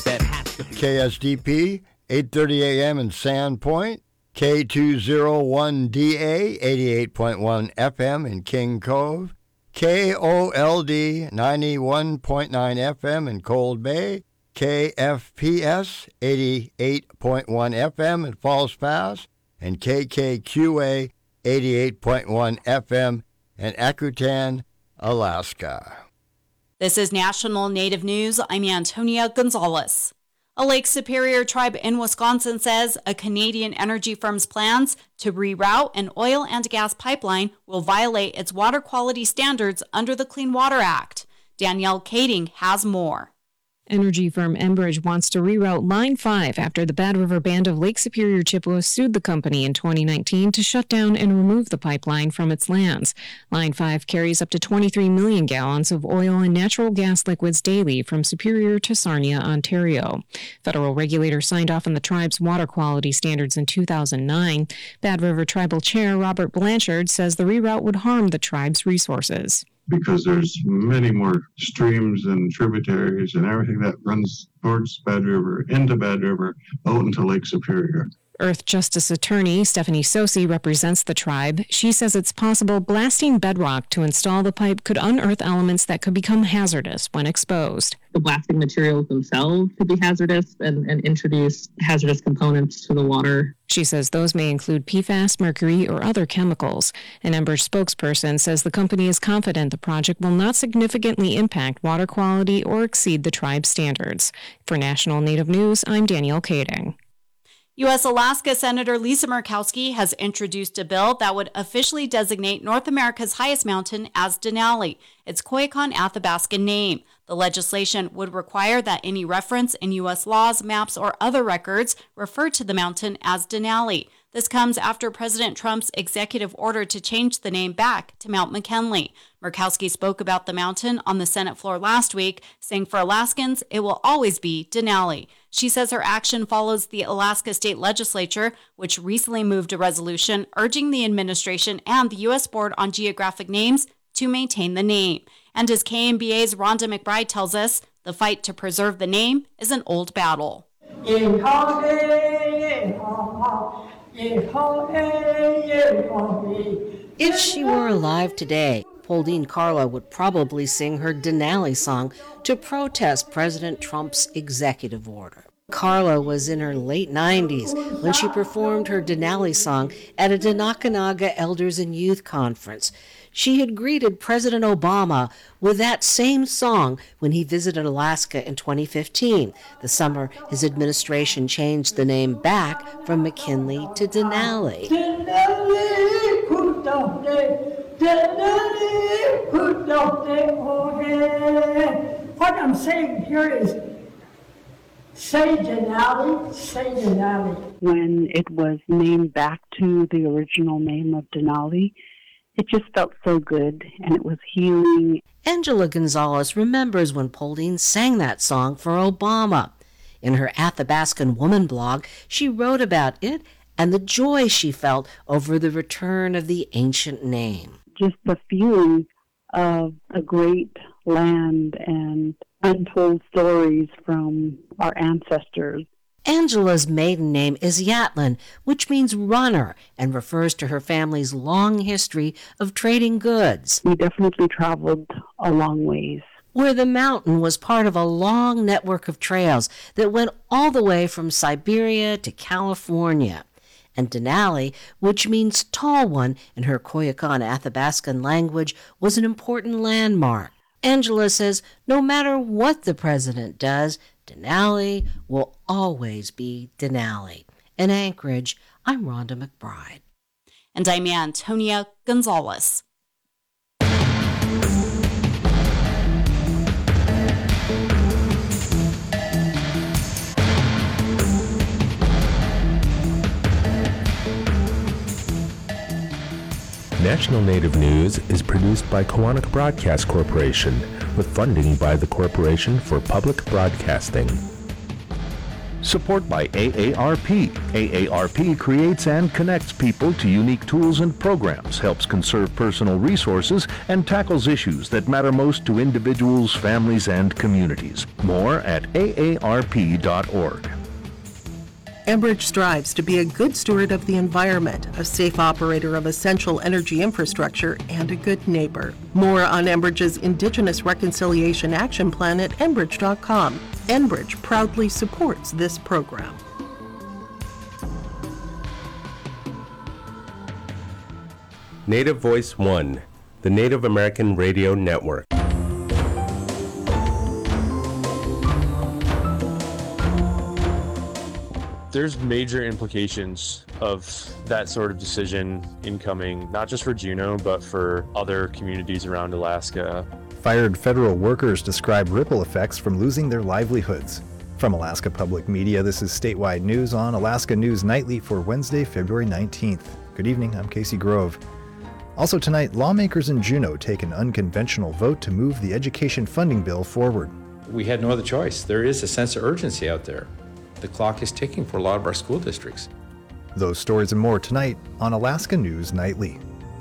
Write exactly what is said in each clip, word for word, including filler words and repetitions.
that has to be. K S D P, eight thirty a.m. in Sandpoint. K two oh one D A, eighty-eight point one F M in King Cove. K O L D, ninety-one point nine F M in Cold Bay. K F P S, eighty-eight point one F M in Falls Pass. And K K Q A, eighty-eight point one F M in Akutan, Alaska. This is National Native News. I'm Antonia Gonzalez. A Lake Superior tribe in Wisconsin says a Canadian energy firm's plans to reroute an oil and gas pipeline will violate its water quality standards under the Clean Water Act. Danielle Kading has more. Energy firm Enbridge wants to reroute Line five after the Bad River Band of Lake Superior Chippewas sued the company in twenty nineteen to shut down and remove the pipeline from its lands. Line five carries up to twenty-three million gallons of oil and natural gas liquids daily from Superior to Sarnia, Ontario. Federal regulators signed off on the tribe's water quality standards in two thousand nine. Bad River Tribal Chair Robert Blanchard says the reroute would harm the tribe's resources. Because there's many more streams and tributaries and everything that runs towards Bad River, into Bad River, out into Lake Superior. Earth Justice Attorney Stephanie Sosi represents the tribe. She says it's possible blasting bedrock to install the pipe could unearth elements that could become hazardous when exposed. The blasting materials themselves could be hazardous and, and introduce hazardous components to the water. She says those may include P FAS, mercury, or other chemicals. An Enbridge spokesperson says the company is confident the project will not significantly impact water quality or exceed the tribe's standards. For National Native News, I'm Danielle Kading. U S Alaska Senator Lisa Murkowski has introduced a bill that would officially designate North America's highest mountain as Denali, its Koyukon Athabascan name. The legislation would require that any reference in U S laws, maps, or other records refer to the mountain as Denali. This comes after President Trump's executive order to change the name back to Mount McKinley. Murkowski spoke about the mountain on the Senate floor last week, saying for Alaskans, it will always be Denali. She says her action follows the Alaska State Legislature, which recently moved a resolution urging the administration and the U S Board on Geographic Names to maintain the name. And as K M B A's Rhonda McBride tells us, the fight to preserve the name is an old battle. If she were alive today, Pauline Carla would probably sing her Denali song to protest President Trump's executive order. Carla was in her late nineties when she performed her Denali song at a Denakanaga Elders and Youth Conference. She had greeted President Obama with that same song when he visited Alaska in twenty fifteen, the summer his administration changed the name back from McKinley to Denali. What I'm saying here is, say Denali, say Denali. When it was named back to the original name of Denali, it just felt so good, and it was healing. Angela Gonzalez remembers when Pauline sang that song for Obama. In her Athabascan Woman blog, she wrote about it and the joy she felt over the return of the ancient name. Just the feeling of a great land and untold stories from our ancestors. Angela's maiden name is Yatlin, which means runner, and refers to her family's long history of trading goods. We definitely traveled a long ways. Where the mountain was part of a long network of trails that went all the way from Siberia to California. And Denali, which means tall one in her Koyukon Athabascan language, was an important landmark. Angela says no matter what the president does, Denali will always be Denali. In Anchorage, I'm Rhonda McBride. And I'm Antonia Gonzalez. National Native News is produced by Koahnic Broadcast Corporation with funding by the Corporation for Public Broadcasting. Support by A A R P. A A R P creates and connects people to unique tools and programs, helps conserve personal resources, and tackles issues that matter most to individuals, families, and communities. More at A A R P dot org. Enbridge strives to be a good steward of the environment, a safe operator of essential energy infrastructure, and a good neighbor. More on Enbridge's Indigenous Reconciliation Action Plan at Enbridge dot com. Enbridge proudly supports this program. Native Voice One, the Native American Radio Network. There's major implications of that sort of decision incoming, not just for Juneau, but for other communities around Alaska. Fired federal workers describe ripple effects from losing their livelihoods. From Alaska Public Media, this is statewide news on Alaska News Nightly for Wednesday, February nineteenth. Good evening, I'm Casey Grove. Also tonight, lawmakers in Juneau take an unconventional vote to move the education funding bill forward. We had no other choice. There is a sense of urgency out there. The clock is ticking for a lot of our school districts. Those stories and more tonight on Alaska News Nightly.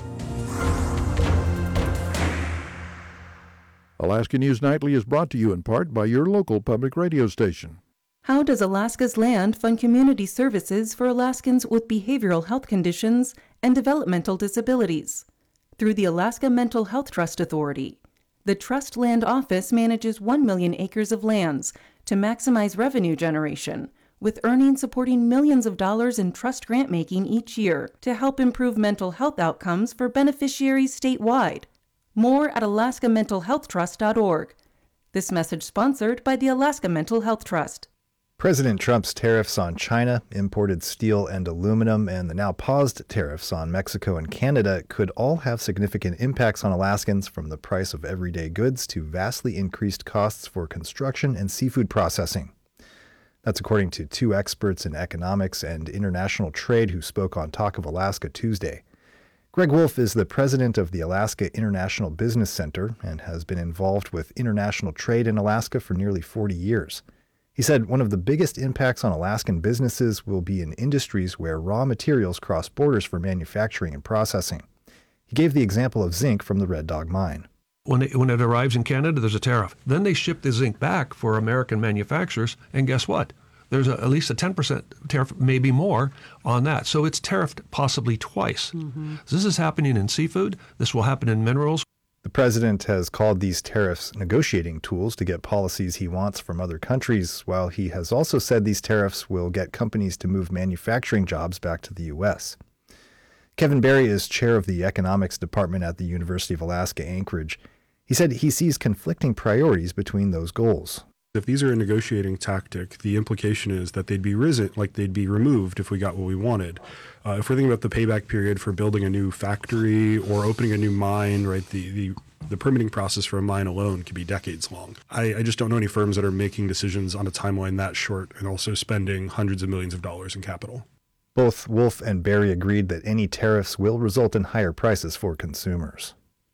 Alaska News Nightly is brought to you in part by your local public radio station. How does Alaska's Land fund community services for Alaskans with behavioral health conditions and developmental disabilities? Through the Alaska Mental Health Trust Authority. The Trust Land Office manages one million acres of lands to maximize revenue generation, with earnings supporting millions of dollars in trust grant making each year to help improve mental health outcomes for beneficiaries statewide. More at alaska mental health trust dot org. This message sponsored by the Alaska Mental Health Trust. President Trump's tariffs on China, imported steel and aluminum, and the now paused tariffs on Mexico and Canada could all have significant impacts on Alaskans, from the price of everyday goods to vastly increased costs for construction and seafood processing. That's according to two experts in economics and international trade who spoke on Talk of Alaska Tuesday. Greg Wolf is the president of the Alaska International Business Center and has been involved with international trade in Alaska for nearly forty years. He said one of the biggest impacts on Alaskan businesses will be in industries where raw materials cross borders for manufacturing and processing. He gave the example of zinc from the Red Dog mine. When it, when it arrives in Canada, there's a tariff. Then they ship the zinc back for American manufacturers, and guess what? There's a, at least a ten percent tariff, maybe more, on that. So it's tariffed possibly twice. Mm-hmm. So this is happening in seafood. This will happen in minerals. The president has called these tariffs negotiating tools to get policies he wants from other countries, while he has also said these tariffs will get companies to move manufacturing jobs back to the U S. Kevin Berry is chair of the economics department at the University of Alaska Anchorage. He said he sees conflicting priorities between those goals. If these are a negotiating tactic, the implication is that they'd be risen, like they'd be removed if we got what we wanted. Uh, if we're thinking about the payback period for building a new factory or opening a new mine, right, the, the, the permitting process for a mine alone could be decades long. I, I just don't know any firms that are making decisions on a timeline that short and also spending hundreds of millions of dollars in capital. Both Wolf and Berry agreed that any tariffs will result in higher prices for consumers.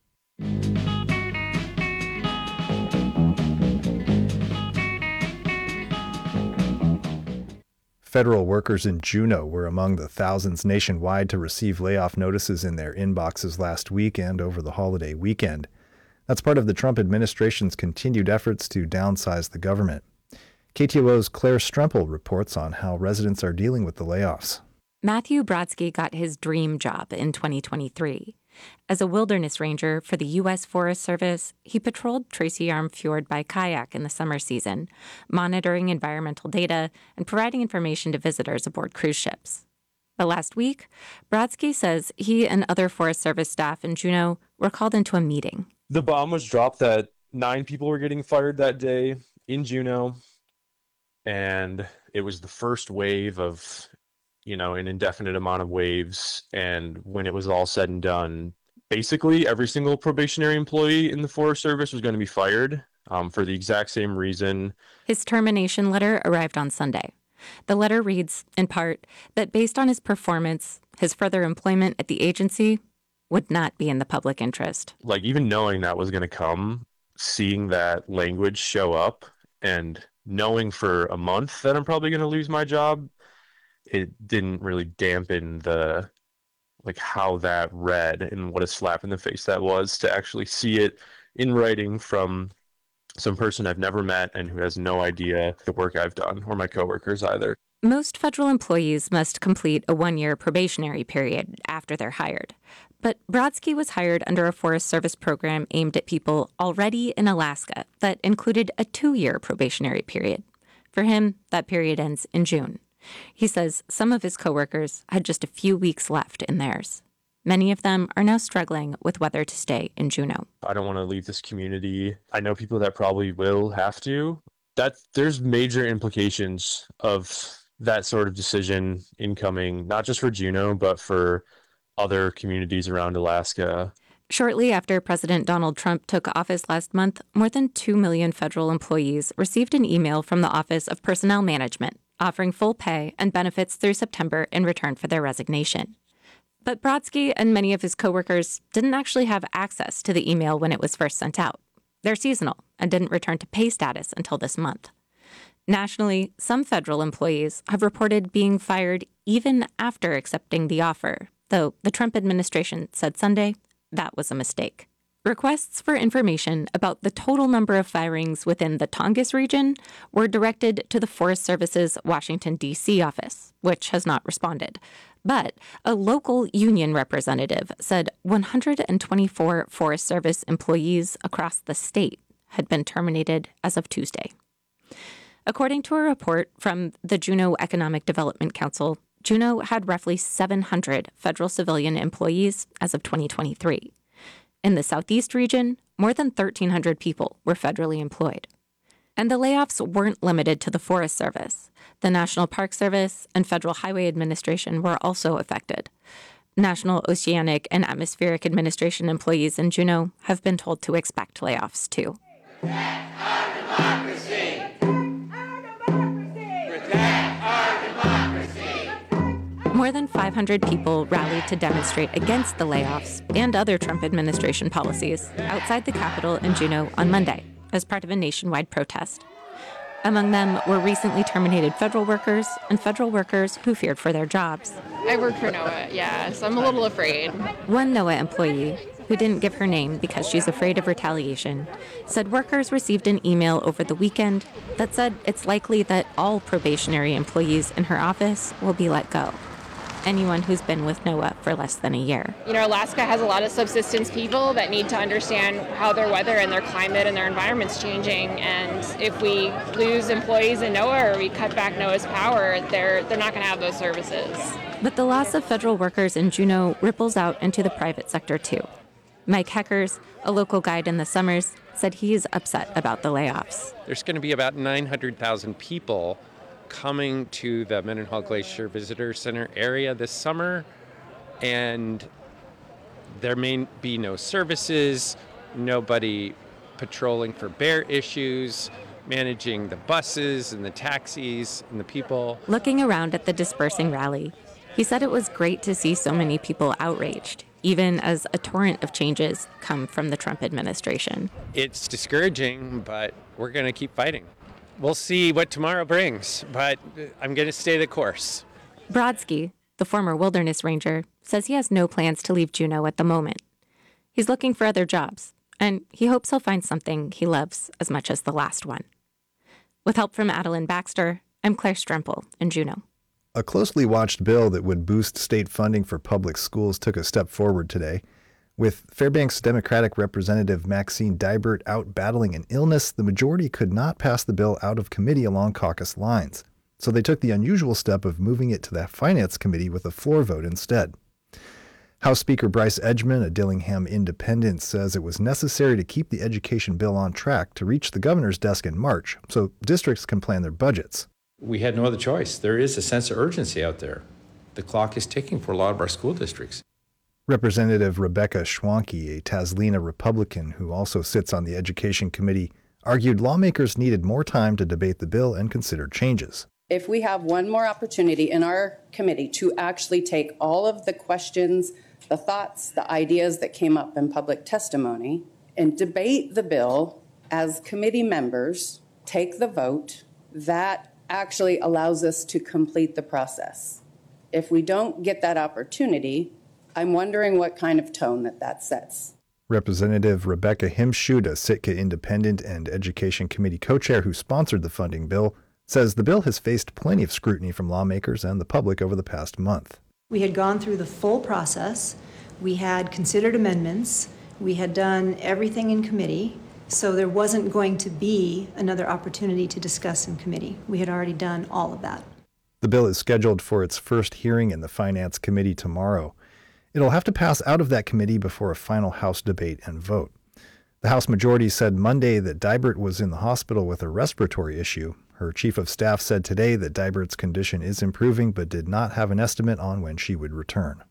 Federal workers in Juneau were among the thousands nationwide to receive layoff notices in their inboxes last week and over the holiday weekend. That's part of the Trump administration's continued efforts to downsize the government. K T O O's Claire Strempel reports on how residents are dealing with the layoffs. Matthew Brodsky got his dream job in twenty twenty-three. As a wilderness ranger for the U S Forest Service, he patrolled Tracy Arm Fjord by kayak in the summer season, monitoring environmental data and providing information to visitors aboard cruise ships. But last week, Brodsky says he and other Forest Service staff in Juneau were called into a meeting. The bomb was dropped that nine people were getting fired that day in Juneau, and it was the first wave of you know, an indefinite amount of waves. And when it was all said and done, basically every single probationary employee in the Forest Service was going to be fired um, for the exact same reason. His termination letter arrived on Sunday. The letter reads, in part, that based on his performance, his further employment at the agency would not be in the public interest. Like, even knowing that was going to come, seeing that language show up and knowing for a month that I'm probably going to lose my job, it didn't really dampen the like how that read and what a slap in the face that was to actually see it in writing from some person I've never met and who has no idea the work I've done, or my coworkers either. Most federal employees must complete a one-year probationary period after they're hired. But Brodsky was hired under a Forest Service program aimed at people already in Alaska that included a two-year probationary period. For him, that period ends in June. He says some of his coworkers had just a few weeks left in theirs. Many of them are now struggling with whether to stay in Juneau. I don't want to leave this community. I know people that probably will have to. That there's major implications of that sort of decision incoming, not just for Juneau, but for other communities around Alaska. Shortly after President Donald Trump took office last month, more than two million federal employees received an email from the Office of Personnel Management offering full pay and benefits through September in return for their resignation. But Brodsky and many of his coworkers didn't actually have access to the email when it was first sent out. They're seasonal and didn't return to pay status until this month. Nationally, some federal employees have reported being fired even after accepting the offer, though the Trump administration said Sunday that was a mistake. Requests for information about the total number of firings within the Tongass region were directed to the Forest Service's Washington, D C office, which has not responded. But a local union representative said one hundred twenty-four Forest Service employees across the state had been terminated as of Tuesday. According to a report from the Juneau Economic Development Council, Juneau had roughly seven hundred federal civilian employees as of twenty twenty-three. In the Southeast region, more than thirteen hundred people were federally employed. And the layoffs weren't limited to the Forest Service. The National Park Service and Federal Highway Administration were also affected. National Oceanic and Atmospheric Administration employees in Juneau have been told to expect layoffs, too. Protect our democracy! Protect our democracy! More than five hundred people rallied to demonstrate against the layoffs and other Trump administration policies outside the Capitol in Juneau on Monday as part of a nationwide protest. Among them were recently terminated federal workers and federal workers who feared for their jobs. I work for NOAA, yeah, so I'm a little afraid. One NOAA employee, who didn't give her name because she's afraid of retaliation, said workers received an email over the weekend that said it's likely that all probationary employees in her office will be let go. Anyone who's been with NOAA for less than a year. You know, Alaska has a lot of subsistence people that need to understand how their weather and their climate and their environment's changing. And if we lose employees in NOAA or we cut back NOAA's power, they're they're not going to have those services. But the loss of federal workers in Juneau ripples out into the private sector, too. Mike Heckers, a local guide in the summers, said he is upset about the layoffs. There's going to be about nine hundred thousand people coming to the Mendenhall Glacier Visitor Center area this summer, and there may be no services, nobody patrolling for bear issues, managing the buses and the taxis and the people. Looking around at the dispersing rally, he said it was great to see so many people outraged, even as a torrent of changes come from the Trump administration. It's discouraging, but we're going to keep fighting. We'll see what tomorrow brings, but I'm going to stay the course. Brodsky, the former wilderness ranger, says he has no plans to leave Juneau at the moment. He's looking for other jobs, and he hopes he'll find something he loves as much as the last one. With help from Adeline Baxter, I'm Claire Strempel in Juneau. A closely watched bill that would boost state funding for public schools took a step forward today. With Fairbanks Democratic Representative Maxine Dibert out battling an illness, the majority could not pass the bill out of committee along caucus lines. So they took the unusual step of moving it to the Finance Committee with a floor vote instead. House Speaker Bryce Edgman, a Dillingham independent, says it was necessary to keep the education bill on track to reach the governor's desk in March, so districts can plan their budgets. We had no other choice. There is a sense of urgency out there. The clock is ticking for a lot of our school districts. Representative Rebecca Schwanke, a Taslina Republican who also sits on the Education Committee, argued lawmakers needed more time to debate the bill and consider changes. If we have one more opportunity in our committee to actually take all of the questions, the thoughts, the ideas that came up in public testimony and debate the bill as committee members, take the vote, that actually allows us to complete the process. If we don't get that opportunity, I'm wondering what kind of tone that that sets. Representative Rebecca Himschoot, a Sitka Independent and Education Committee co-chair who sponsored the funding bill, says the bill has faced plenty of scrutiny from lawmakers and the public over the past month. We had gone through the full process. We had considered amendments. We had done everything in committee, so there wasn't going to be another opportunity to discuss in committee. We had already done all of that. The bill is scheduled for its first hearing in the Finance Committee tomorrow. It'll have to pass out of that committee before a final House debate and vote. The House majority said Monday that Dybert was in the hospital with a respiratory issue. Her chief of staff said today that Dybert's condition is improving, but did not have an estimate on when she would return.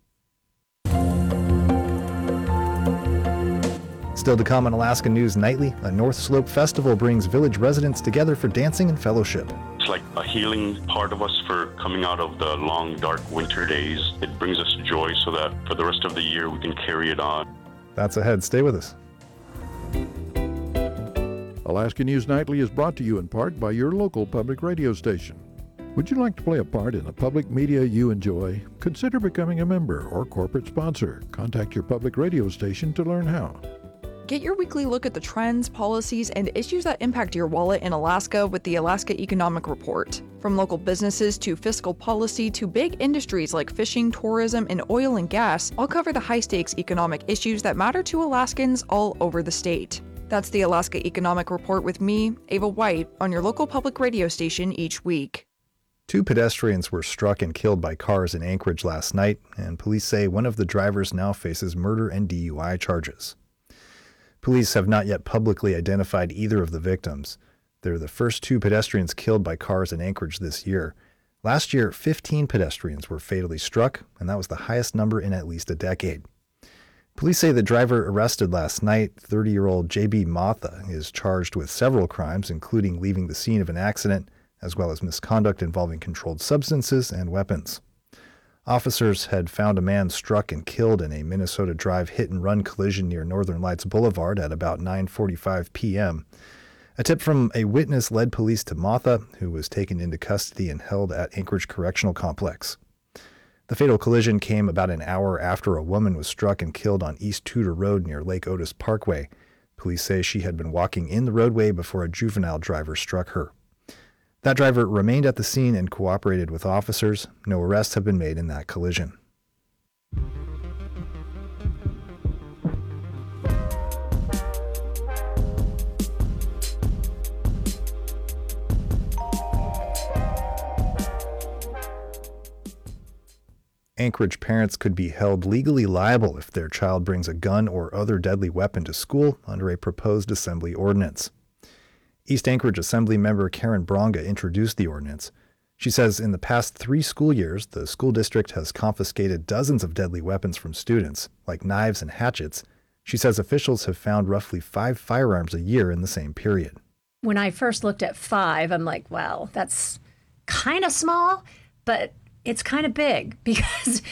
Still to come on Alaska News Nightly, a North Slope festival brings village residents together for dancing and fellowship. It's like a healing part of us for coming out of the long, dark winter days. It brings us joy so that for the rest of the year we can carry it on. That's ahead. Stay with us. Alaska News Nightly is brought to you in part by your local public radio station. Would you like to play a part in the public media you enjoy? Consider becoming a member or corporate sponsor. Contact your public radio station to learn how. Get your weekly look at the trends, policies, and issues that impact your wallet in Alaska with the Alaska Economic Report. From local businesses to fiscal policy to big industries like fishing, tourism, and oil and gas, I'll cover the high-stakes economic issues that matter to Alaskans all over the state. That's the Alaska Economic Report with me, Ava White, on your local public radio station each week. Two pedestrians were struck and killed by cars in Anchorage last night, and police say one of the drivers now faces murder and D U I charges. Police have not yet publicly identified either of the victims. They're the first two pedestrians killed by cars in Anchorage this year. Last year, fifteen pedestrians were fatally struck, and that was the highest number in at least a decade. Police say the driver arrested last night, thirty-year-old J B Matha, is charged with several crimes, including leaving the scene of an accident, as well as misconduct involving controlled substances and weapons. Officers had found a man struck and killed in a Minnesota Drive hit-and-run collision near Northern Lights Boulevard at about nine forty-five p.m. A tip from a witness led police to Matha, who was taken into custody and held at Anchorage Correctional Complex. The fatal collision came about an hour after a woman was struck and killed on East Tudor Road near Lake Otis Parkway. Police say she had been walking in the roadway before a juvenile driver struck her. That driver remained at the scene and cooperated with officers. No arrests have been made in that collision. Anchorage parents could be held legally liable if their child brings a gun or other deadly weapon to school under a proposed assembly ordinance. East Anchorage Assembly member Karen Bronga introduced the ordinance. She says in the past three school years, the school district has confiscated dozens of deadly weapons from students, like knives and hatchets. She says officials have found roughly five firearms a year in the same period. When I first looked at five, I'm like, wow, that's kind of small, but it's kind of big because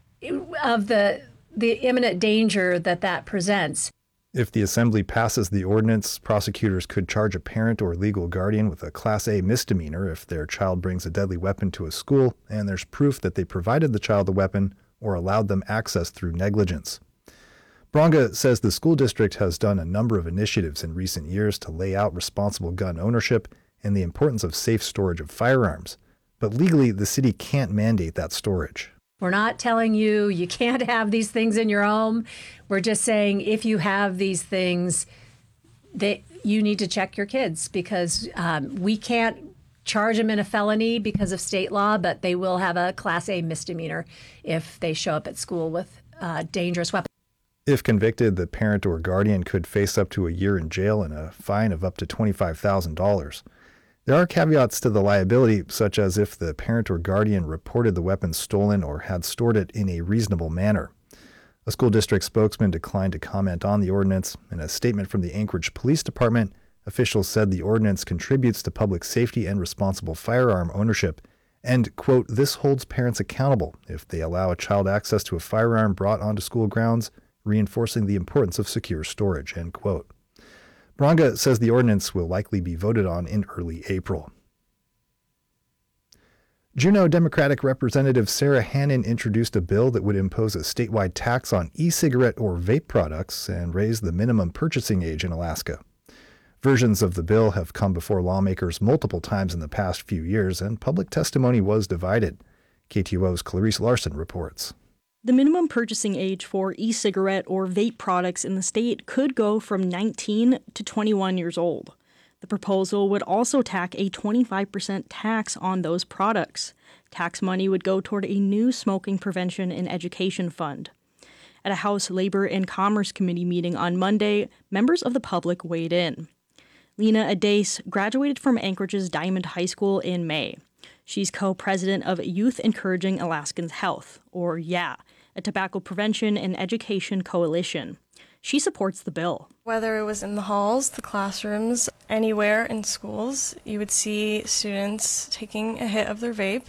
of the the imminent danger that that presents. If the Assembly passes the ordinance, prosecutors could charge a parent or legal guardian with a Class A misdemeanor if their child brings a deadly weapon to a school and there's proof that they provided the child the weapon or allowed them access through negligence. Bronga says the school district has done a number of initiatives in recent years to lay out responsible gun ownership and the importance of safe storage of firearms. But legally, the city can't mandate that storage. We're not telling you you can't have these things in your home. We're just saying if you have these things, that you need to check your kids because um, we can't charge them in a felony because of state law, but they will have a Class A misdemeanor if they show up at school with uh, dangerous weapons. If convicted, the parent or guardian could face up to a year in jail and a fine of up to twenty-five thousand dollars. There are caveats to the liability, such as if the parent or guardian reported the weapon stolen or had stored it in a reasonable manner. A school district spokesman declined to comment on the ordinance. In a statement from the Anchorage Police Department, officials said the ordinance contributes to public safety and responsible firearm ownership, and, quote, this holds parents accountable if they allow a child access to a firearm brought onto school grounds, reinforcing the importance of secure storage, end quote. Bronga says the ordinance will likely be voted on in early April. Juneau Democratic Representative Sarah Hannon introduced a bill that would impose a statewide tax on e-cigarette or vape products and raise the minimum purchasing age in Alaska. Versions of the bill have come before lawmakers multiple times in the past few years, and public testimony was divided. K T O O's Clarice Larson reports. The minimum purchasing age for e-cigarette or vape products in the state could go from nineteen to twenty-one years old. The proposal would also tack a twenty-five percent tax on those products. Tax money would go toward a new smoking prevention and education fund. At a House Labor and Commerce Committee meeting on Monday, members of the public weighed in. Lena Adace graduated from Anchorage's Diamond High School in May. She's co-president of Youth Encouraging Alaskans Health, or Y A, a tobacco prevention and education coalition. She supports the bill. Whether it was in the halls, the classrooms, anywhere in schools, you would see students taking a hit of their vape.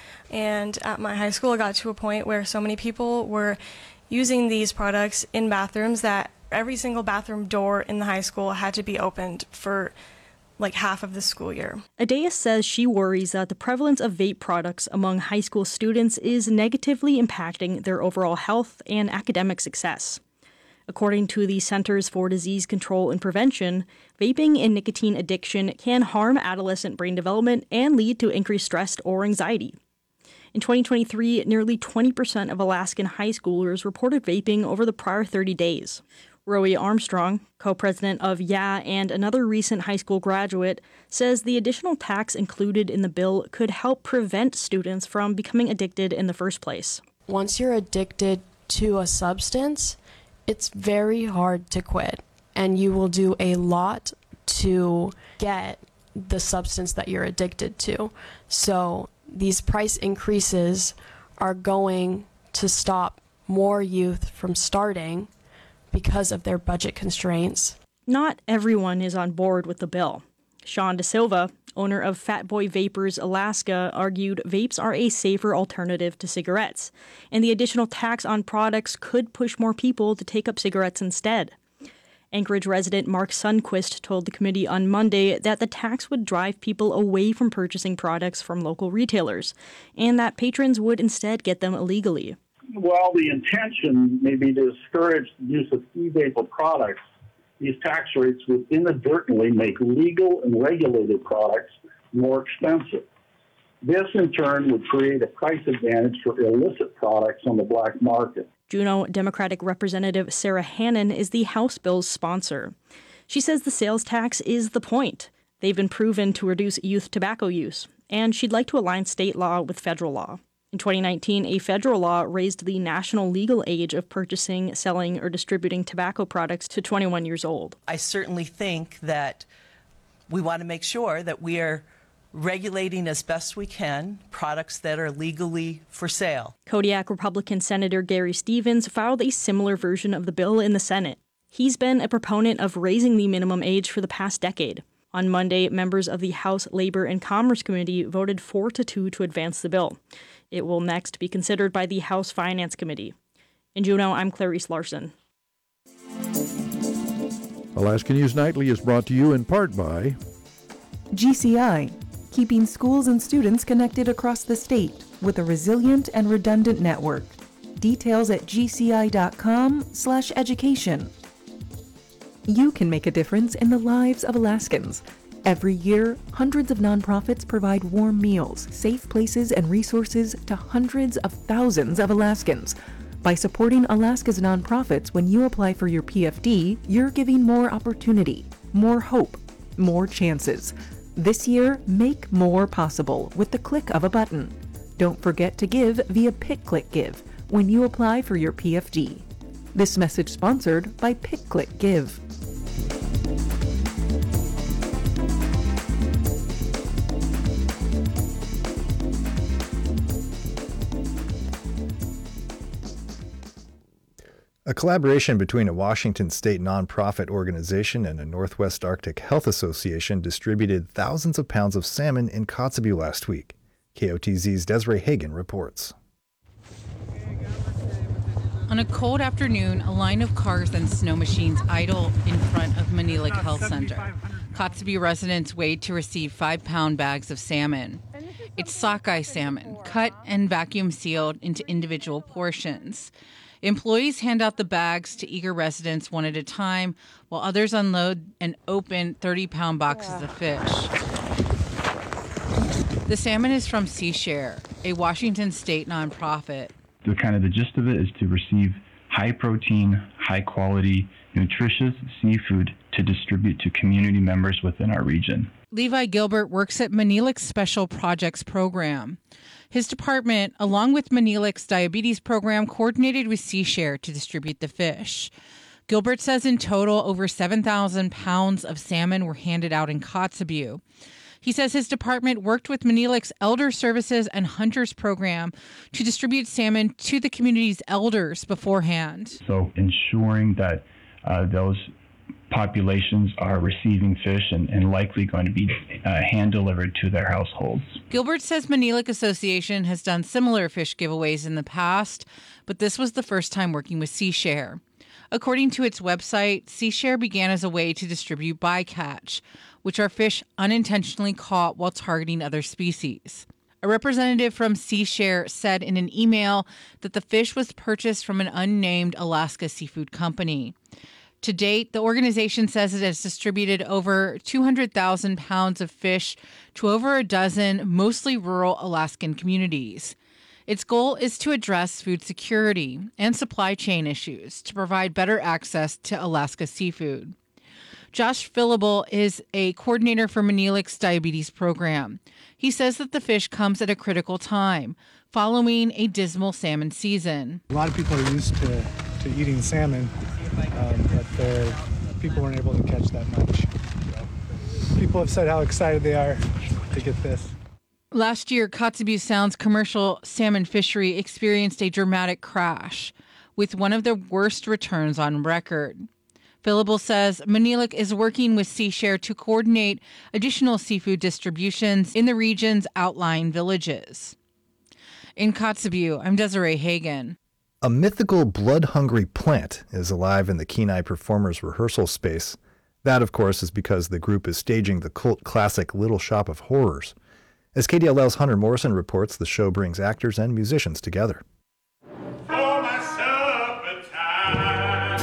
And at my high school, it got to a point where so many people were using these products in bathrooms that every single bathroom door in the high school had to be opened for like half of the school year. Adaeus says she worries that the prevalence of vape products among high school students is negatively impacting their overall health and academic success. According to the Centers for Disease Control and Prevention, vaping and nicotine addiction can harm adolescent brain development and lead to increased stress or anxiety. In twenty twenty-three, nearly twenty percent of Alaskan high schoolers reported vaping over the prior thirty days. Rowie Armstrong, co-president of Y A and another recent high school graduate, says the additional tax included in the bill could help prevent students from becoming addicted in the first place. Once you're addicted to a substance, it's very hard to quit, and you will do a lot to get the substance that you're addicted to. So these price increases are going to stop more youth from starting because of their budget constraints. Not everyone is on board with the bill. Sean De Silva, owner of Fat Boy Vapors Alaska, argued vapes are a safer alternative to cigarettes, and the additional tax on products could push more people to take up cigarettes instead. Anchorage resident Mark Sundquist told the committee on Monday that the tax would drive people away from purchasing products from local retailers, and that patrons would instead get them illegally. While the intention may be to discourage the use of e-vapor products, these tax rates would inadvertently make legal and regulated products more expensive. This, in turn, would create a price advantage for illicit products on the black market. Juneau Democratic Representative Sarah Hannon is the House bill's sponsor. She says the sales tax is the point. They've been proven to reduce youth tobacco use, and she'd like to align state law with federal law. In twenty nineteen, a federal law raised the national legal age of purchasing, selling, or distributing tobacco products to twenty-one years old. I certainly think that we want to make sure that we are regulating as best we can products that are legally for sale. Kodiak Republican Senator Gary Stevens filed a similar version of the bill in the Senate. He's been a proponent of raising the minimum age for the past decade. On Monday, members of the House Labor and Commerce Committee voted four to two to advance the bill. It will next be considered by the House Finance Committee. In Juneau, I'm Clarice Larson. Alaska News Nightly is brought to you in part by G C I, keeping schools and students connected across the state with a resilient and redundant network. Details at gci.com slash education. You can make a difference in the lives of Alaskans. Every year, hundreds of nonprofits provide warm meals, safe places, and resources to hundreds of thousands of Alaskans. By supporting Alaska's nonprofits when you apply for your P F D, you're giving more opportunity, more hope, more chances. This year, make more possible with the click of a button. Don't forget to give via PickClickGive when you apply for your P F D. This message sponsored by PickClickGive. A collaboration between a Washington state nonprofit organization and a Northwest Arctic Health Association distributed thousands of pounds of salmon in Kotzebue last week. K O T Z's Desiree Hagan reports. On a cold afternoon, a line of cars and snow machines idle in front of Manilik Health Center. Kotzebue residents wait to receive five-pound bags of salmon. It's sockeye salmon, cut and vacuum sealed into individual portions. Employees hand out the bags to eager residents one at a time, while others unload and open thirty-pound boxes of fish. The salmon is from SeaShare, a Washington state nonprofit. The kind of the gist of it is to receive high protein, high quality, nutritious seafood to distribute to community members within our region. Levi Gilbert works at Manilic's Special Projects Program. His department, along with Manilic's Diabetes Program, coordinated with SeaShare to distribute the fish. Gilbert says in total, over seven thousand pounds of salmon were handed out in Kotzebue. He says his department worked with Manilic's Elder Services and Hunters Program to distribute salmon to the community's elders beforehand. So ensuring that uh, those populations are receiving fish and, and likely going to be uh, hand-delivered to their households. Gilbert says Manilic Association has done similar fish giveaways in the past, but this was the first time working with SeaShare. According to its website, SeaShare began as a way to distribute bycatch, which are fish unintentionally caught while targeting other species. A representative from SeaShare said in an email that the fish was purchased from an unnamed Alaska seafood company. To date, the organization says it has distributed over two hundred thousand pounds of fish to over a dozen, mostly rural Alaskan communities. Its goal is to address food security and supply chain issues to provide better access to Alaska seafood. Josh Philibal is a coordinator for Manilic's Diabetes Program. He says that the fish comes at a critical time, following a dismal salmon season. A lot of people are used to, to eating salmon, um, but they're, people weren't able to catch that much. People have said how excited they are to get this. Last year, Kotzebue Sound's commercial salmon fishery experienced a dramatic crash, with one of the worst returns on record. Philibal says Manilic is working with SeaShare to coordinate additional seafood distributions in the region's outlying villages. In Kotzebue, I'm Desiree Hagen. A mythical blood-hungry plant is alive in the Kenai Performers rehearsal space. That, of course, is because the group is staging the cult classic Little Shop of Horrors. As K D L L's Hunter Morrison reports, the show brings actors and musicians together. For my supper time.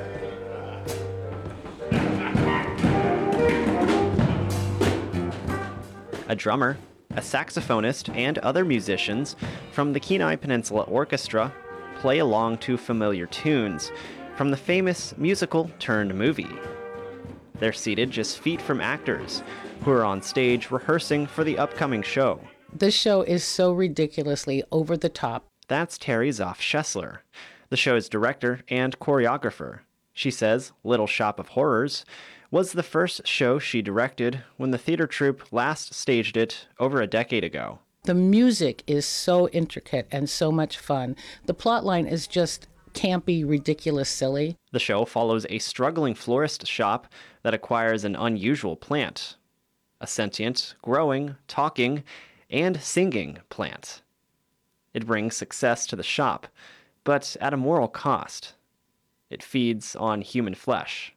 A drummer, a saxophonist, and other musicians from the Kenai Peninsula Orchestra play along to familiar tunes from the famous musical turned movie. They're seated just feet from actors who are on stage rehearsing for the upcoming show. This show is so ridiculously over the top. That's Terry Zoff Schessler, the show's director and choreographer. She says Little Shop of Horrors was the first show she directed when the theater troupe last staged it over a decade ago. The music is so intricate and so much fun. The plotline is just campy, ridiculous, silly. The show follows a struggling florist shop that acquires an unusual plant. A sentient, growing, talking, and singing plant. It brings success to the shop, but at a moral cost. It feeds on human flesh.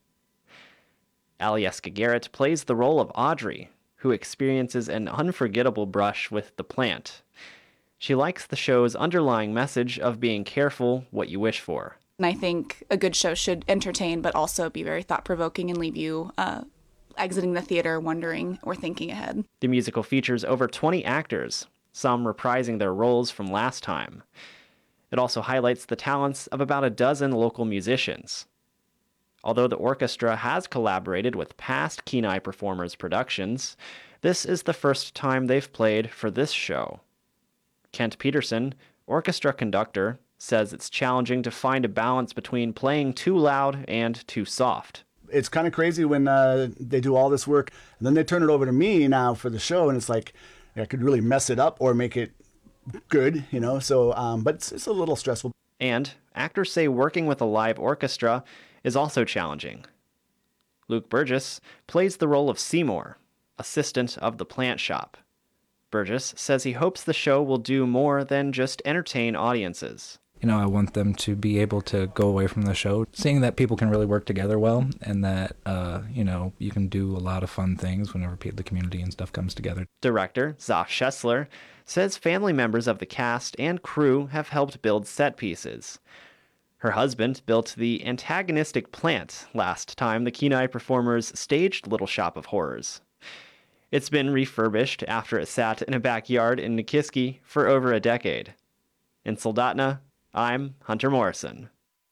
Alyeska Garrett plays the role of Audrey, who experiences an unforgettable brush with the plant. She likes the show's underlying message of being careful what you wish for. And I think a good show should entertain, but also be very thought-provoking and leave you uh, exiting the theater wondering or thinking ahead. The musical features over twenty actors, some reprising their roles from last time. It also highlights the talents of about a dozen local musicians. Although the orchestra has collaborated with past Kenai Performers productions, this is the first time they've played for this show. Kent Peterson, orchestra conductor, says it's challenging to find a balance between playing too loud and too soft. It's kind of crazy when uh, they do all this work and then they turn it over to me now for the show, and it's like I could really mess it up or make it good, you know. So, um, but it's, it's a little stressful. And actors say working with a live orchestra is also challenging. Luke Burgess plays the role of Seymour, assistant of the plant shop. Burgess says he hopes the show will do more than just entertain audiences. You know, I want them to be able to go away from the show seeing that people can really work together well, and that, uh, you know, you can do a lot of fun things whenever pe- the community and stuff comes together. Director Zosh Schessler says family members of the cast and crew have helped build set pieces. Her husband built the antagonistic plant last time the Kenai performers staged Little Shop of Horrors. It's been refurbished after it sat in a backyard in Nikiski for over a decade. In Soldotna, I'm Hunter Morrison.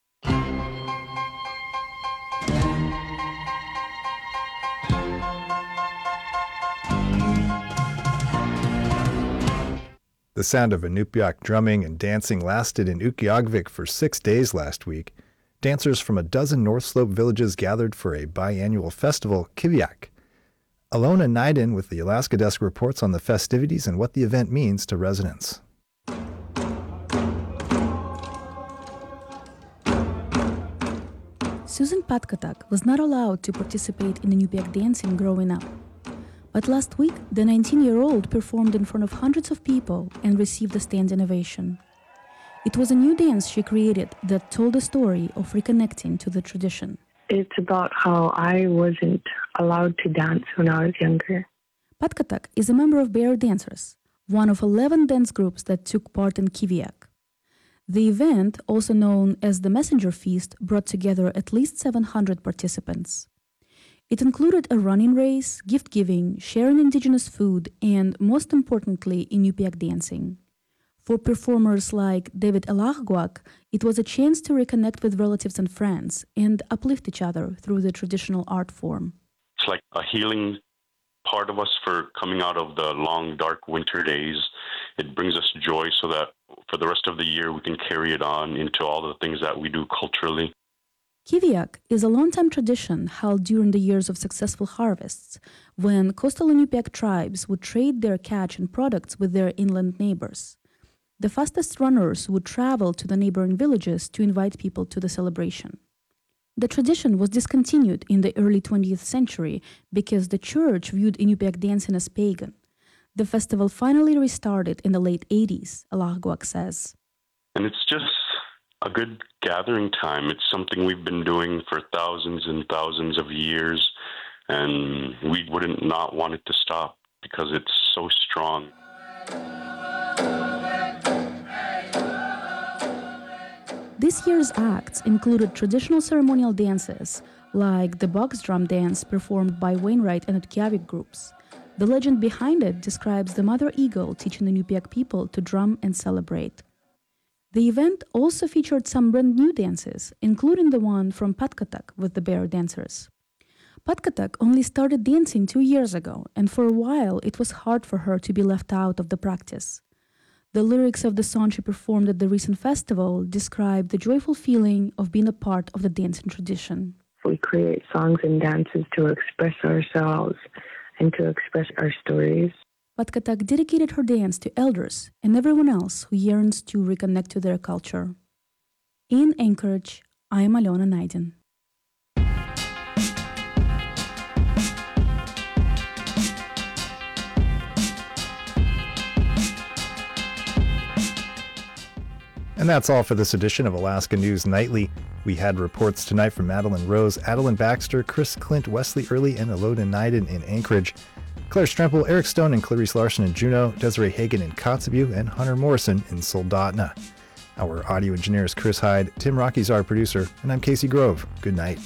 The sound of Inupiaq drumming and dancing lasted in Utqiagvik for six days last week. Dancers from a dozen North Slope villages gathered for a biannual festival, Kiviak. Alona Naiden with the Alaska Desk reports on the festivities and what the event means to residents. Susan Patkatak was not allowed to participate in Inupiaq dancing growing up. But last week, the nineteen-year-old performed in front of hundreds of people and received a standing ovation. It was a new dance she created that told a story of reconnecting to the tradition. It's about how I wasn't allowed to dance when I was younger. Patkatak is a member of Bear Dancers, one of eleven dance groups that took part in Kiviak. The event, also known as the Messenger Feast, brought together at least seven hundred participants. It included a running race, gift-giving, sharing indigenous food, and, most importantly, Inupiaq dancing. For performers like David Elahguak, it was a chance to reconnect with relatives and friends and uplift each other through the traditional art form. It's like a healing part of us for coming out of the long, dark winter days. It brings us joy so that for the rest of the year we can carry it on into all the things that we do culturally. Kiviak is a long-time tradition held during the years of successful harvests, when coastal Inupiaq tribes would trade their catch and products with their inland neighbors. The fastest runners would travel to the neighboring villages to invite people to the celebration. The tradition was discontinued in the early twentieth century because the church viewed Inupiaq dancing as pagan. The festival finally restarted in the late eighties, Elahguak says. And it's just a good gathering time. It's something we've been doing for thousands and thousands of years, and we wouldn't not want it to stop because it's so strong. This year's acts included traditional ceremonial dances, like the box drum dance performed by Wainwright and Utqiagvik groups. The legend behind it describes the mother eagle teaching the Inupiaq people to drum and celebrate. The event also featured some brand new dances, including the one from Patkatak with the Bear Dancers. Patkatak only started dancing two years ago, and for a while it was hard for her to be left out of the practice. The lyrics of the song she performed at the recent festival describe the joyful feeling of being a part of the dancing tradition. We create songs and dances to express ourselves and to express our stories. Patkatak dedicated her dance to elders and everyone else who yearns to reconnect to their culture. In Anchorage, I am Alona Naiden. And that's all for this edition of Alaska News Nightly. We had reports tonight from Madeline Rose, Adeline Baxter, Chris Clint, Wesley Early, and Alona Naiden in Anchorage, Claire Stremple, Eric Stone, and Clarice Larson in Juneau, Desiree Hagen in Kotzebue, and Hunter Morrison in Soldotna. Our audio engineer is Chris Hyde, Tim Rocky's our producer, and I'm Casey Grove. Good night.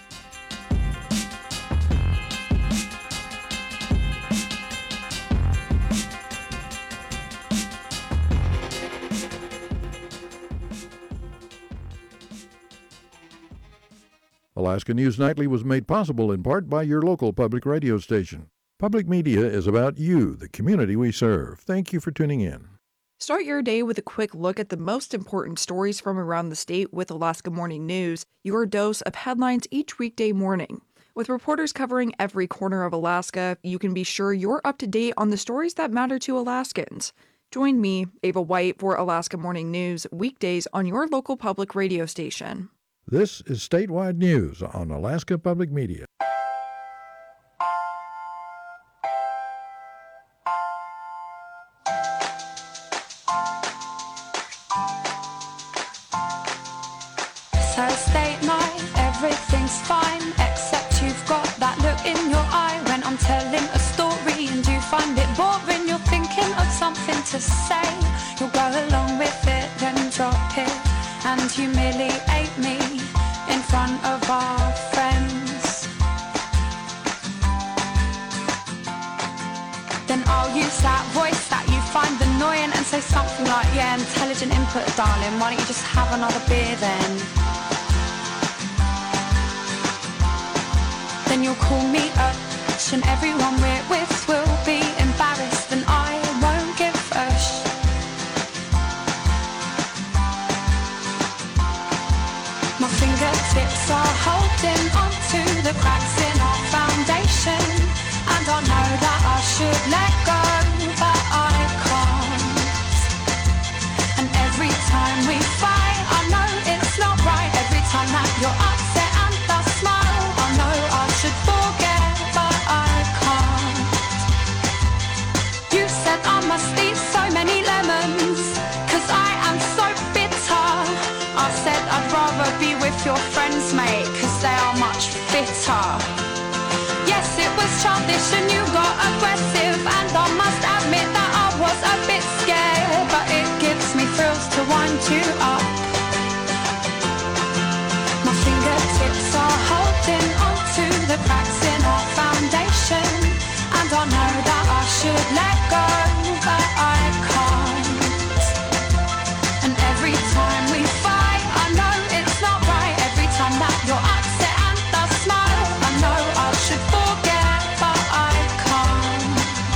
Alaska News Nightly was made possible in part by your local public radio station. Public media is about you, the community we serve. Thank you for tuning in. Start your day with a quick look at the most important stories from around the state with Alaska Morning News, your dose of headlines each weekday morning. With reporters covering every corner of Alaska, you can be sure you're up to date on the stories that matter to Alaskans. Join me, Ava White, for Alaska Morning News, weekdays on your local public radio station. This is statewide news on Alaska Public Media. Thursday night, everything's fine, except you've got that look in your eye when I'm telling a story and you find it boring. You're thinking of something to say, you'll go along with it, then drop it and humiliate me in front of our friends. Then I'll use that voice that you find annoying and say something like, yeah, intelligent input, darling, why don't you just have another beer then? Then you'll call me up, and everyone we're with will be embarrassed, and I won't give a sh. My fingertips are holding onto the cracks in our foundation, and I know that I should let go, but I can't. And every time we fight, I know it's not right. Every time that you're upset and I smile, I know I should forget, but I can't. You said I must eat so many lemons, cause I am so bitter. I said I'd rather be with your friends, mate, cause they are much fitter. Yes, it was childish and you got aggressive, and I must admit that I was a bit scared, but it gives me thrills to wind you up. My fingertips are holding onto the cracks in our foundation, and I know that I should let go, but I can't. And every time we fight, I know it's not right. Every time that you're upset and I smile, I know I should forget, but I can't.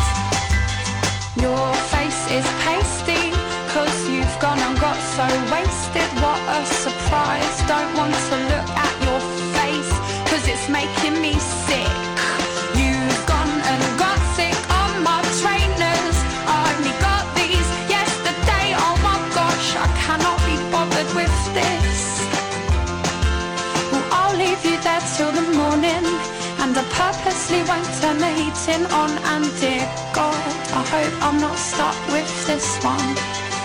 Your face is pasty, cause you've gone and got so wasted. What a surprise, don't want to look at your face, cause it's making me sick. You've gone and got sick on my trainers, I only got these yesterday. Oh my gosh, I cannot be bothered with this. Well, I'll leave you there till the morning, and I purposely won't turn the heating on. And dear God, I hope I'm not stuck with this one.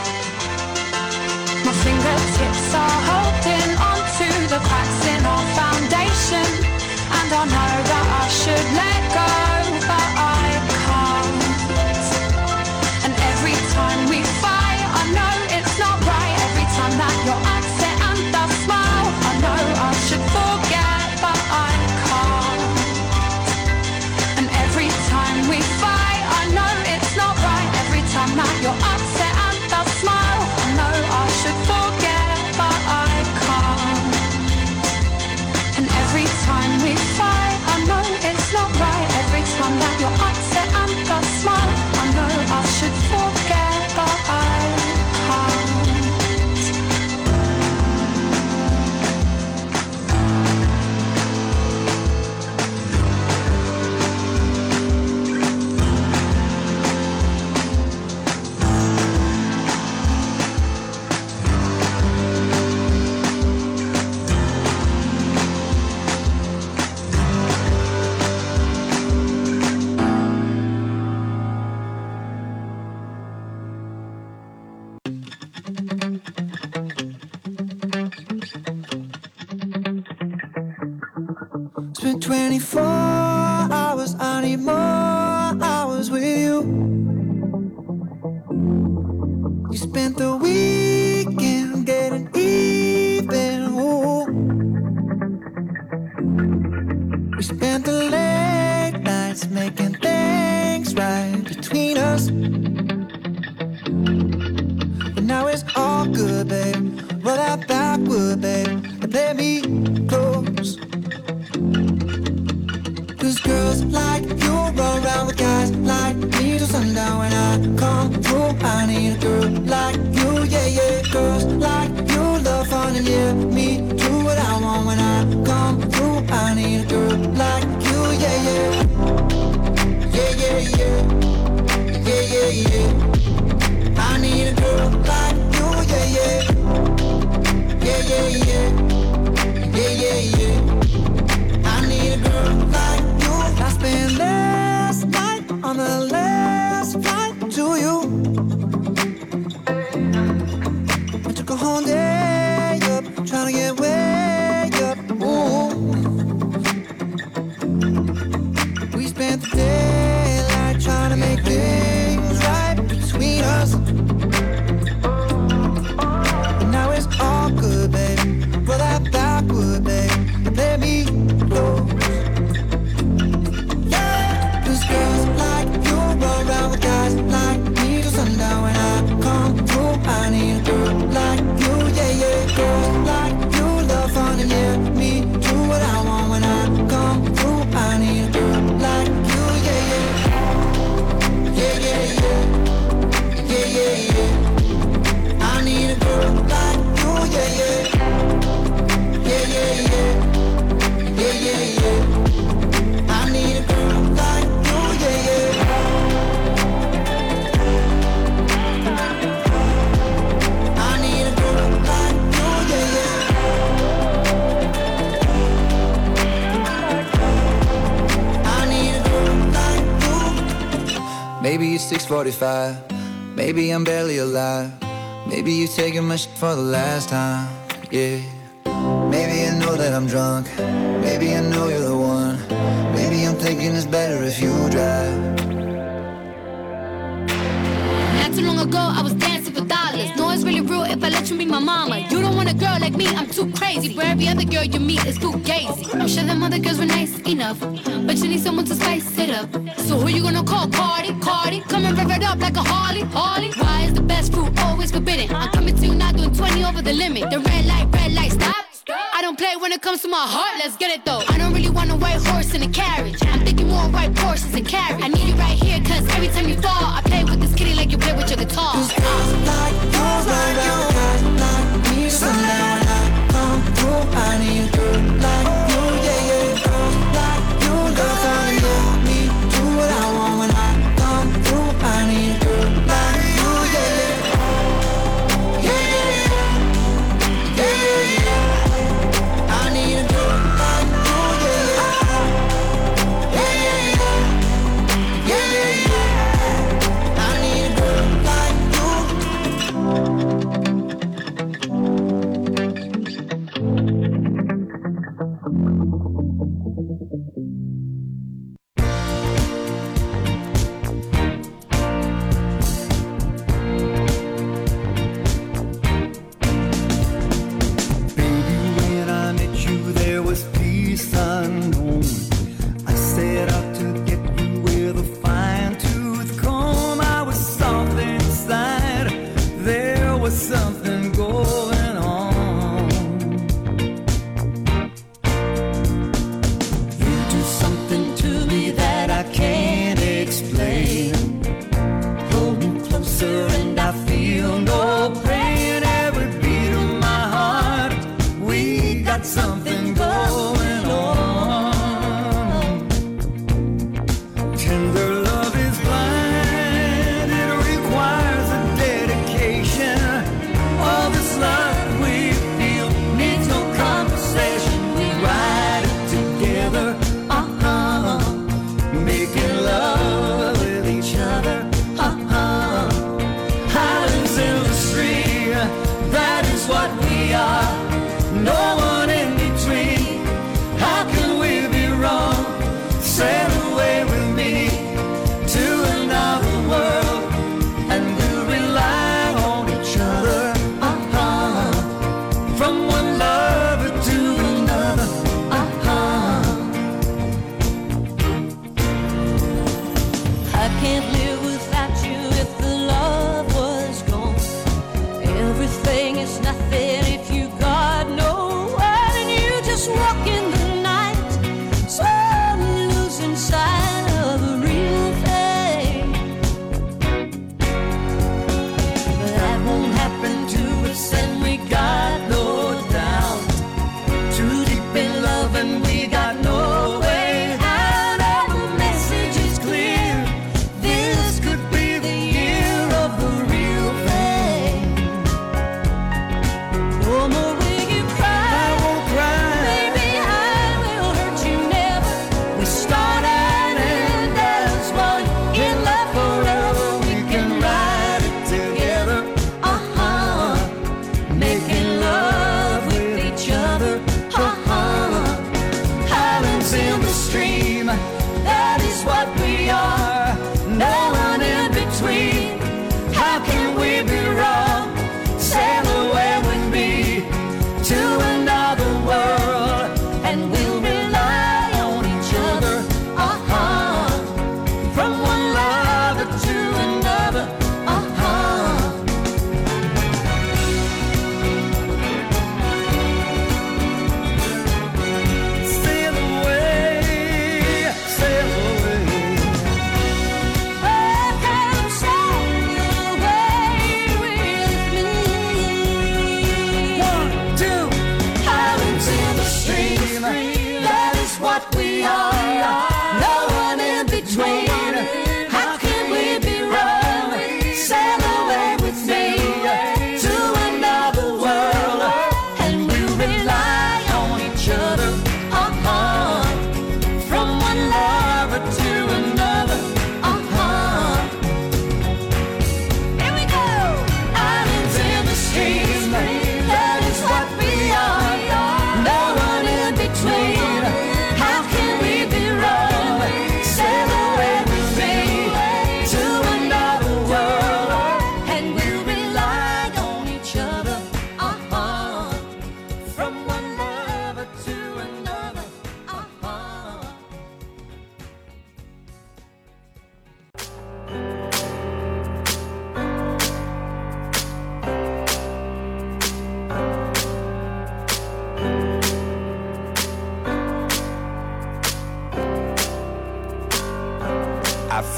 My fingertips are holding onto the cracks in our foundation, and I know that I should let go, but I can't. And every time we fight, I know it's not right. Every time that you're upset and I smile, I know I should forget, but I can't. And every time we fight, I know it's not right. Every time that you're upset and I smile, I know I should forget, but I can't. And every time we fight, I know it's not right. Every time that you're upset and I smile, I know I should forget, but I can't. Spent twenty-four hours, I need more hours with you. You spent the weekend getting even, ooh. We spent the late nights making things right between us. But now it's all good, babe. Roll that backward, babe, and play me close. Cause girls like you run around with guys like me till sundown. When I come through, I need a girl like you, yeah, yeah. Girls like you love fun and yeah, me do what I want. When I come through, I need a girl like you, yeah, yeah. Yeah, yeah, yeah. Yeah, yeah, yeah. I need a girl like you, yeah, yeah. Yeah, yeah, yeah. Yeah, yeah, yeah. I need a girl like you. I spent last night on the last flight to you. I took a whole day up trying to get away. forty-five. Maybe I'm barely alive. Maybe you taking my shit for the last time. Yeah. Maybe I know that I'm drunk. Maybe I know you're the one. Maybe I'm thinking it's better if you drive. Not too long ago, I was dancing for dollars. No, it's really real if I let you be my mama. You don't want a girl like me, I'm too crazy. Where every other girl you meet is too gazy. I'm sure them other girls were nice enough, but you need someone to spice it up. So who you gonna call? Cardi, Cardi. Come and rev it up like a Harley, Harley. Why is the best fruit always forbidden? I'm coming to you now doing twenty over the limit. The red light, red light, stop. I don't play when it comes to my heart, let's get it though. I don't really want a white horse in a carriage. I'm thinking more white horses and carriage. I need you right here, cause every time you fall, I play with this kitty like you play with your guitar. Cause girls like you, like you, guys like me. So now when I come through, I need a girl like you, yeah, yeah. Girls like you, girls like you, me, do what I want when I come through. I need a girl like you, yeah, yeah. Yeah, yeah, yeah. Yeah, yeah, yeah. I need a girl like you, yeah, yeah. Yeah, yeah, yeah. Yeah, yeah, yeah. I need a girl like when I met you, there was peace unknown. I set out to get you with a fine-tooth comb. I was soft inside. There was something going on. You do something to me that I can't explain. Hold me closer and I feel no pain. Every beat of my heart, we got something going on. Tender love is blind, it requires a dedication.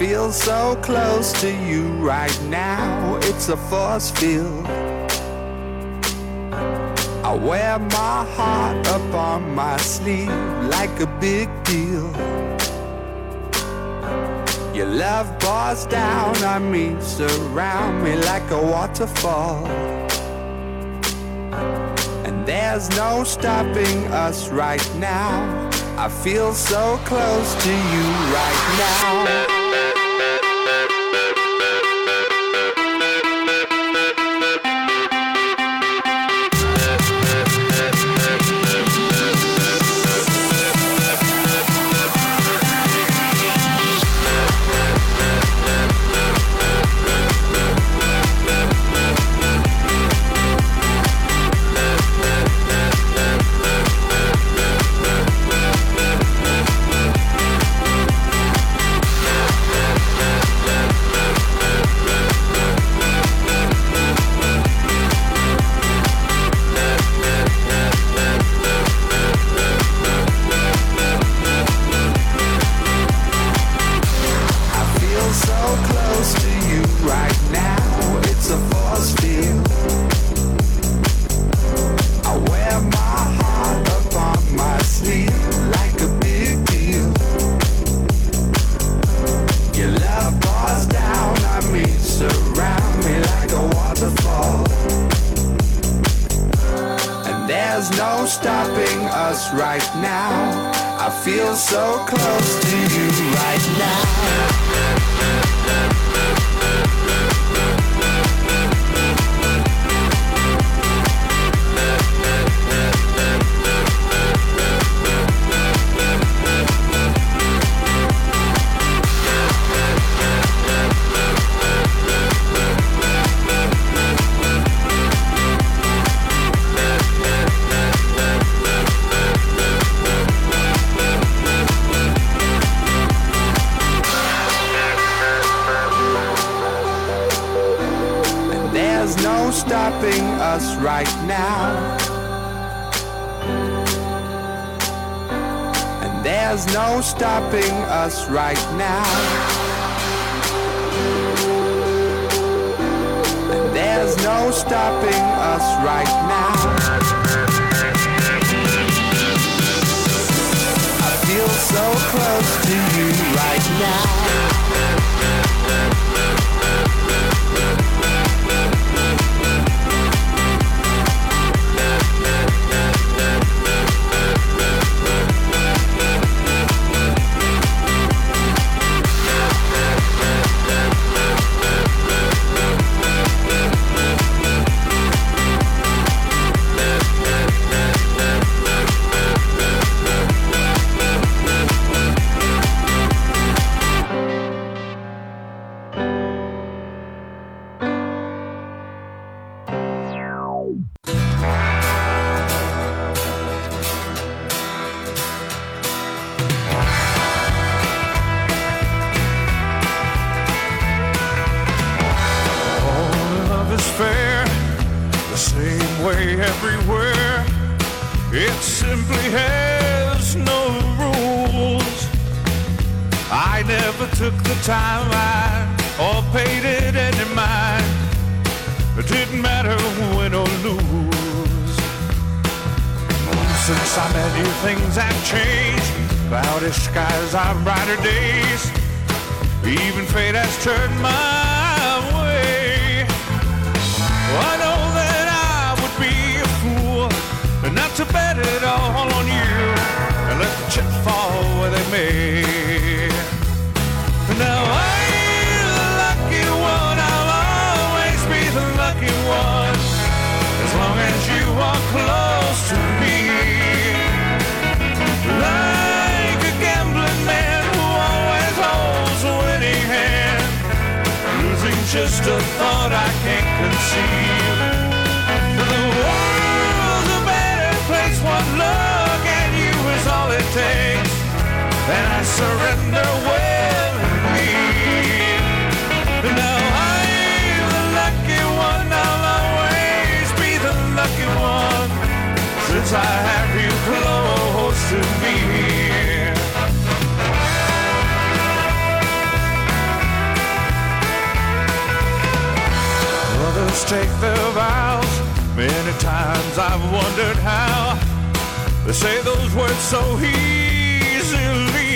feel so close to you right now. It's a force field. I wear my heart up on my sleeve like a big deal. Your love pours down on me, surround me like a waterfall. And there's no stopping us right now. I feel so close to you right now. Stopping us right now. And there's no stopping us right now. I feel so close to you right now. Skies are brighter days. Even fate has turned my way. I know that I would be a fool not to bet it all on you and let the chips fall where they may. Now I'm the lucky one. I'll always be the lucky one as long as you are close to me. Like a gambling man who always holds a winning hand, losing just a thought I can't conceive. The world's a better place, one look at you is all it takes, and I surrender willingly. Now I'm the lucky one, I'll always be the lucky one, since I have you close to me. angels take their vows. Many times I've wondered how they say those words so easily.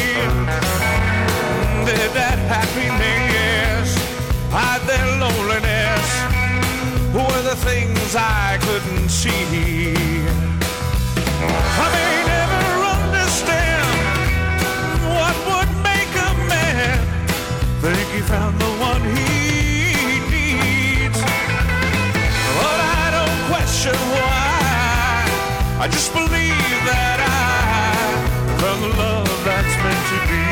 Did that happiness hide their loneliness? Were the things I couldn't see? I may never understand what would make a man think he found the one he needs. But I don't question why. I just believe that I found the love that's meant to be.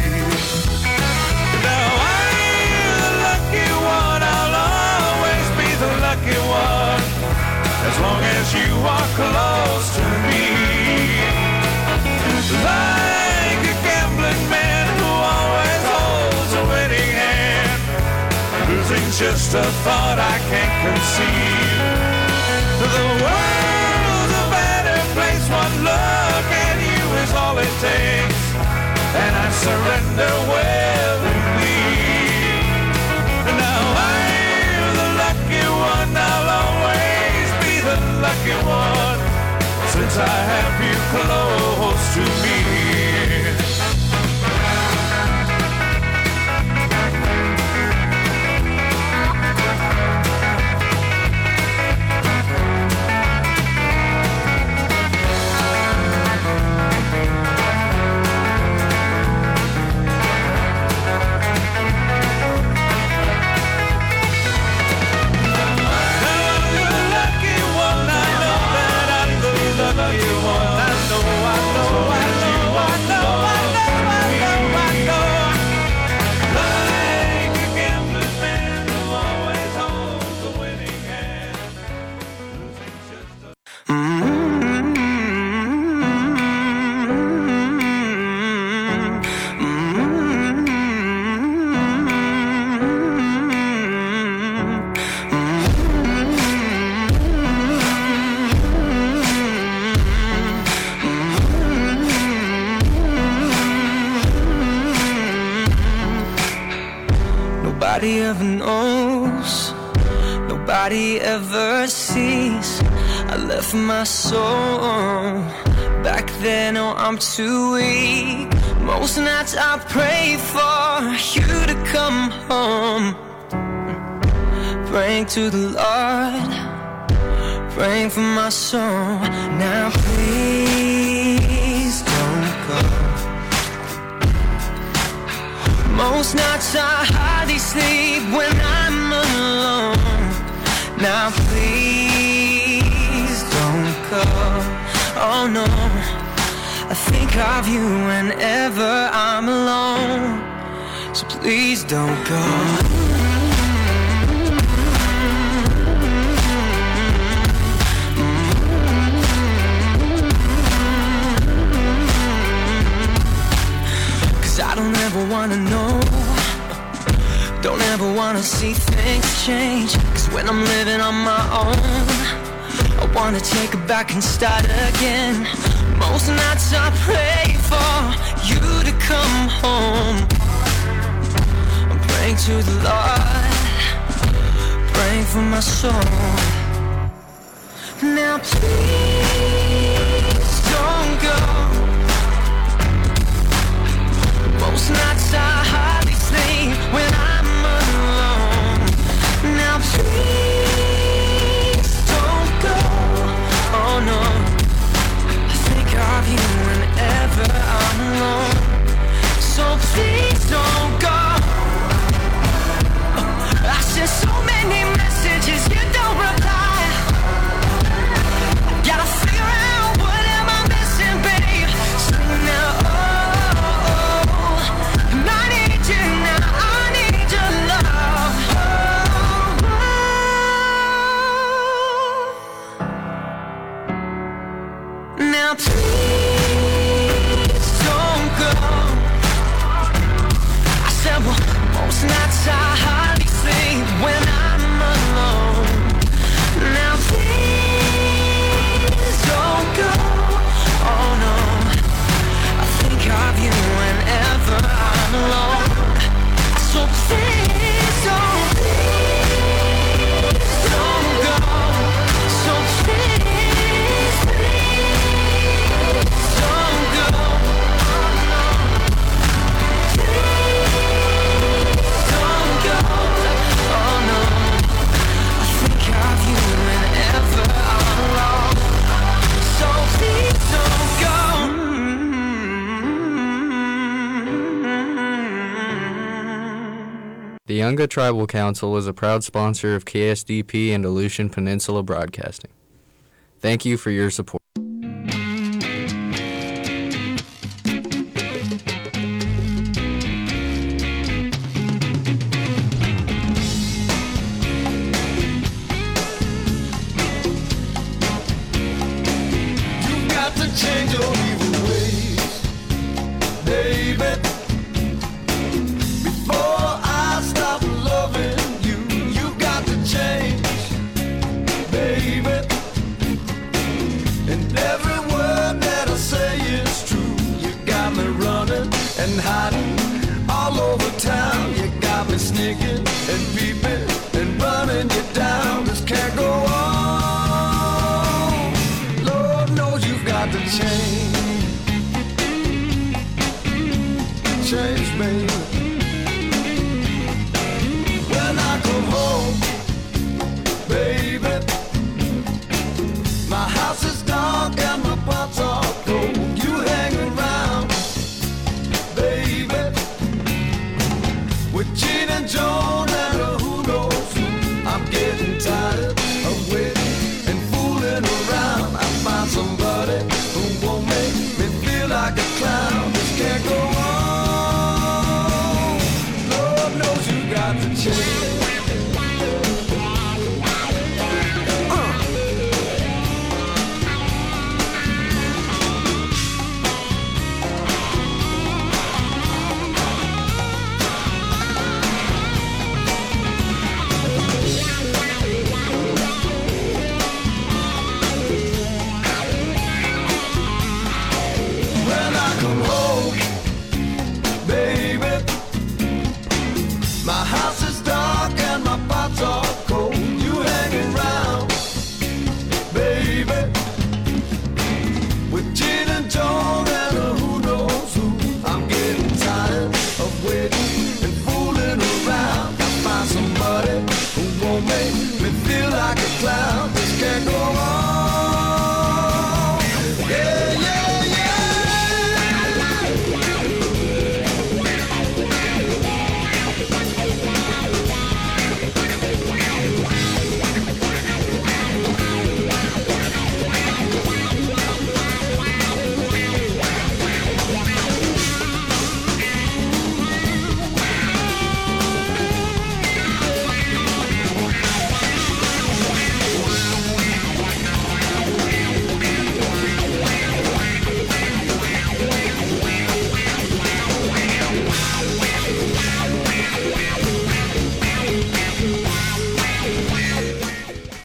Now I'm the lucky one. I'll always be the lucky one, as long as you are close to me. Like a gambling man who always holds a winning hand, losing's just a thought I can't conceive. The world's a better place, one look at you is all it takes, and I surrender willingly. Now I'm the lucky one, I'll always be the lucky one, since I have you close to me. Nobody ever knows, nobody ever sees. I left my soul back then, oh I'm too weak. Most nights I pray for you to come home, praying to the Lord, praying for my soul. Now please don't go. Most nights I hardly sleep when I'm alone. Now please don't go. Oh no, I think of you whenever I'm alone. So please don't go. I don't ever wanna know, don't ever wanna see things change. Cause when I'm living on my own, I wanna take it back and start again. Most nights I pray for you to come home. I'm praying to the Lord, praying for my soul. Now please don't go. Most nights I hardly sleep when I'm alone. Now please don't go. Oh no, I think of you whenever I'm alone. So please don't go. I sent so many messages, you don't reply. I gotta figure out what am I missing, babe. Sing now. Now please don't go. I said, well, most nights I hardly sleep when I'm alone. Now please don't go. Oh no, I think of you whenever I'm alone. So please don't, please Cayunga Tribal Council is a proud sponsor of K S D P and Aleutian Peninsula Broadcasting. Thank you for your support. Change your evil ways, baby. Before I stop loving you, you got to change, baby. And every word that I say is true. You got me running and hiding all over town. You got me sneaking and peeping and running you down. This can't go on. Lord knows you've got to change.